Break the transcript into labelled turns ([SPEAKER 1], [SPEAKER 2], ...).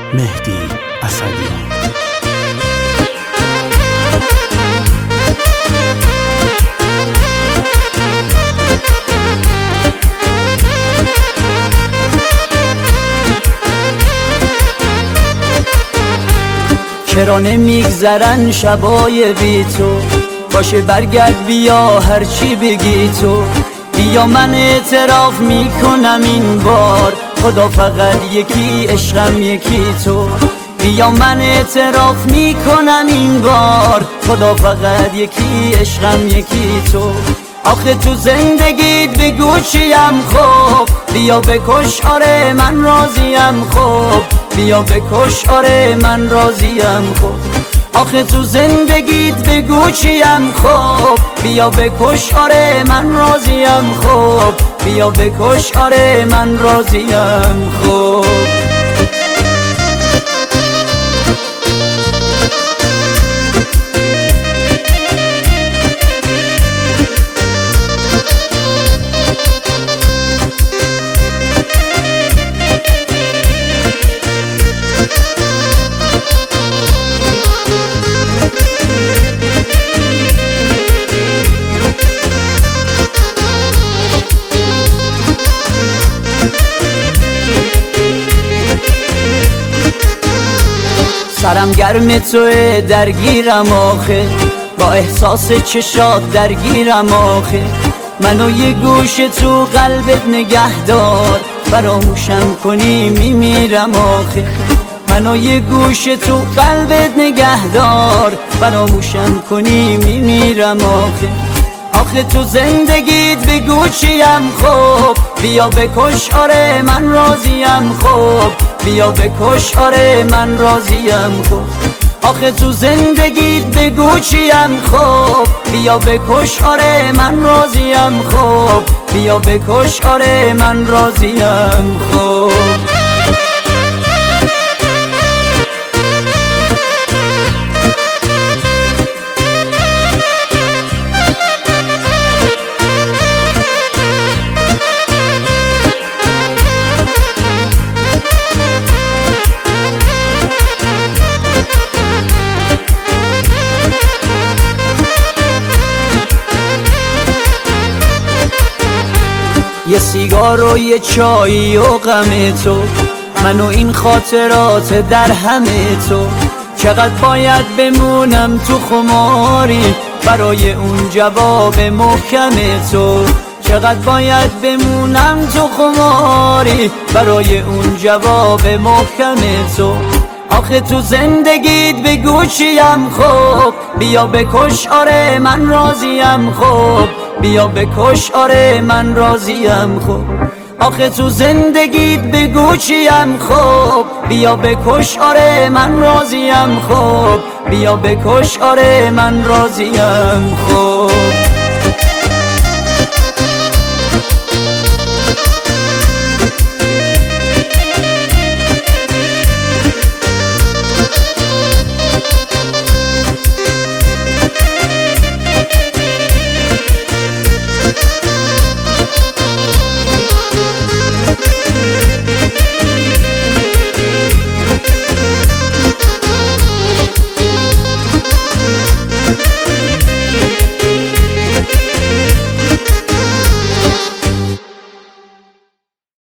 [SPEAKER 1] مهدی اسدی.
[SPEAKER 2] چرا نمیگذرن شبای بی تو؟ باشه برگرد بیا هرچی بگی تو. بیا من اعتراف میکنم این بار، خدا فقط یکی عشقم یکی تو. بیا من اعتراف میکنم این بار، خدا فقط یکی عشقم یکی تو. آخه تو زندگیت بگو چیم خب، بیا بکش آره من راضیم خب، بیا بکش آره من راضیم خب. آخه تو زندگیت بگو چیم خب، بیا بکش آره من راضیم خب، بیا بکش آره من راضیم خب. سرم گرم توه درگیرم آخه، با احساس چشات درگیرم آخه. منو یه گوش تو قلبت نگه دار، فراموشم کنی میمیرم آخه. منو یه گوش تو قلبت نگه دار، فراموشم کنی میمیرم آخه. آخه تو زندگیت بگو چیم خب، بیا بکش آره من راضیم خب، بیا بکش آره من راضیم خب. آخه تو زندگیت بگو چیم خب، بیا بکش آره من راضیم خب، بیا بکش آره من راضیم خب. یه سیگار و یه چایی و غم تو، من و این خاطرات در همه تو. چقدر باید بمونم تو خماری برای اون جواب محکم تو. چقدر باید بمونم تو خماری برای اون جواب محکم تو. آخه تو زندگیت بگو چیم خب، بیا بکش آره من راضیم خب، بیا بکش آره من راضیم خب. آخه تو زندگیت بگو چیم خب، بیا بکش آره من راضیم خب، بیا بکش آره من راضیم خب.